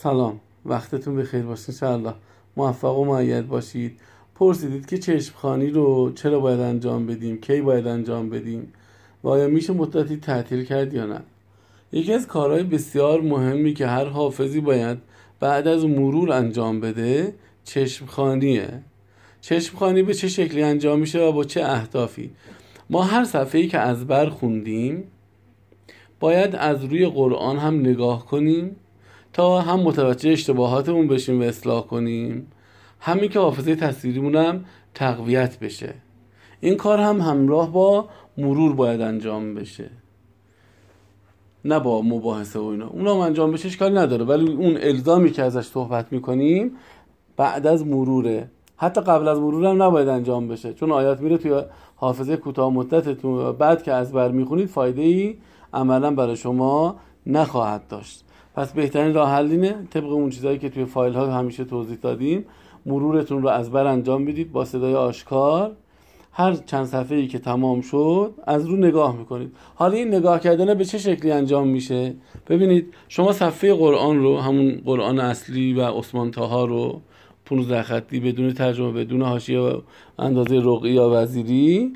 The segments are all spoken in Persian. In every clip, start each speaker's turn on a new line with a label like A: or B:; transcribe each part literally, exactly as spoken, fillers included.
A: سلام، وقتتون بخیر باشه. انشاءالله موفق و مؤید باشید. پرسیدید که چشمخوانی رو چرا باید انجام بدیم، کی باید انجام بدیم و آیا میشه مدتی تعطیل کرد یا نه. یکی از کارهای بسیار مهمی که هر حافظی باید بعد از مرور انجام بده چشمخوانیه. چشمخوانی به چه شکلی انجام میشه و با چه اهدافی؟ ما هر صفحه‌ای که از بر خوندیم باید از روی قرآن هم نگاه کنیم تا هم متوجه اشتباهاتمون بشیم و اصلاح کنیم، همین که حافظه تصویریمون هم تقویت بشه. این کار هم همراه با مرور باید انجام بشه، نه با مباحثه و اینا. اون هم انجام بشه اشکالی نداره، ولی اون الزامی که ازش صحبت میکنیم بعد از مروره. حتی قبل از مرور هم نباید انجام بشه، چون آیات میره توی حافظه کوتاه مدتتون و بعد که از بر میخونید فایده ای عملا برای شما نخواهد داشت. پس بهترین راه حل اینه طبق اون چیزایی که توی فایل ها همیشه توضیح دادیم، مرورتون رو از بر انجام بدید با صدای آشکار. هر چند صفحه ای که تمام شد از رو نگاه میکنید. حالا این نگاه کردن به چه شکلی انجام میشه؟ ببینید شما صفحه قرآن رو، همون قرآن اصلی و عثمان طاها رو پانزده خطی بدون ترجمه، بدون حاشیه و اندازه رقعی یا وزیری،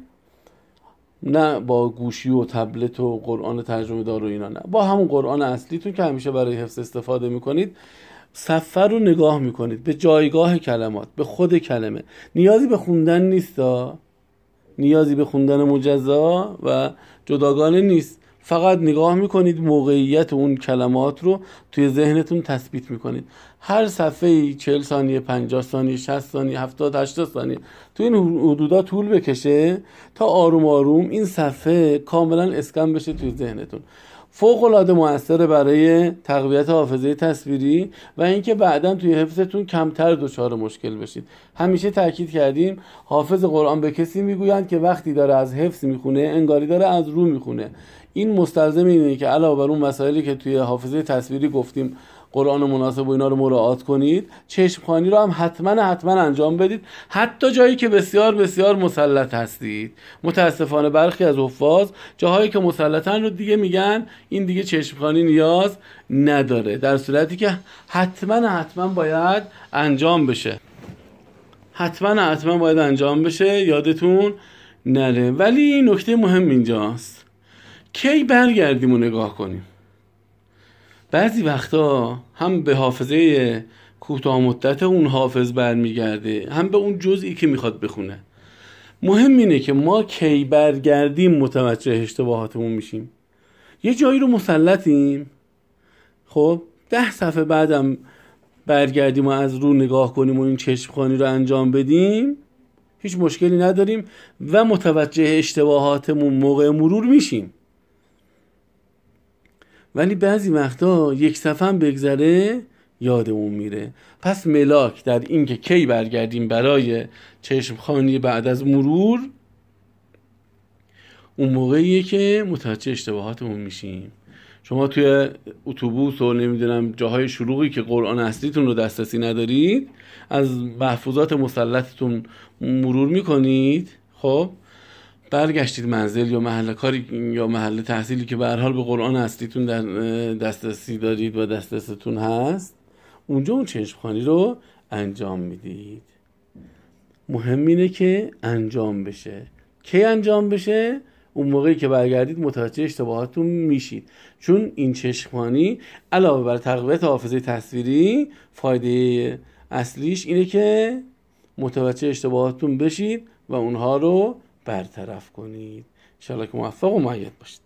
A: نه با گوشی و تبلت و قرآن ترجمه دار و اینا، نه، با همون قرآن اصلیتون که همیشه برای حفظ استفاده میکنید، صفحه رو نگاه میکنید به جایگاه کلمات، به خود کلمه. نیازی به خوندن نیست، نیازی به خوندن مجزا و جداگانه نیست، فقط نگاه میکنید، موقعیت اون کلمات رو توی ذهنتون تثبیت میکنید. هر صفحه‌ای چهل ثانیه، پنجاه ثانیه، شصت ثانیه، هفتاد هشتاد ثانیه تو این حدودا طول بکشه تا آروم آروم این صفحه کاملا اسکن بشه توی ذهنتون. فوق العاده موثره برای تقویت حافظه تصویری و اینکه بعداً توی حفظتون کمتر دچار مشکل بشید. همیشه تاکید کردیم حافظ قرآن به کسی میگویند که وقتی داره از حفظ میخونه انگاری داره از رو میخونه. این مستلزم اینه که علاوه بر اون مسائلی که توی حافظه تصویری گفتیم قرآن مناسب و اینا رو مراعات کنید، چشمخوانی رو هم حتما حتما انجام بدید، حتی جایی که بسیار بسیار مسلط هستید. متاسفانه برخی از حفاظ جاهایی که مسلطن رو دیگه میگن این دیگه چشمخوانی نیاز نداره، در صورتی که حتما حتما باید انجام بشه. حتما حتما باید انجام بشه، یادتون نره. ولی نکته مهم اینجاست کی برگردیم و نگاه کنیم. بعضی وقتا هم به حافظه کوتاه مدت اون حافظ برمیگرده، هم به اون جزئی که میخواد بخونه. مهم اینه که ما کی برگردیم متوجه اشتباهاتمون میشیم. یه جایی رو مسلطیم، خب ده صفحه بعدم برگردیم و از رو نگاه کنیم و این چشمخوانی رو انجام بدیم، هیچ مشکلی نداریم و متوجه اشتباهاتمون موقع مرور میشیم. ولی بعضی وقتا یک صفحه هم بگذره یادمون میره. پس ملاک در این که کی برگردیم برای چشمخوانی بعد از مرور اون موقعیه که متوجه اشتباهاتمون میشیم. شما توی اتوبوس و نمیدونم جاهای شلوغی که قرآن اصلیتون رو دسترسی ندارید، از محفوظات مسلطتون مرور میکنید، خب برگشتید منزل یا محل کاری یا محل تحصیلی که به هر حال به قرآن اصلیتون در دسترسی دارید و دسترستون هست، اونجا اون چشمخوانی رو انجام میدید. مهم اینه که انجام بشه. کی انجام بشه؟ اون موقعی که برگردید متوجه اشتباهاتون میشید، چون این چشمخوانی علاوه بر تقویت حافظه تصویری فایده اصلیش اینه که متوجه اشتباهاتون بشید و اونها رو برطرف کنید. انشاءالله که موفق و مؤید باشید.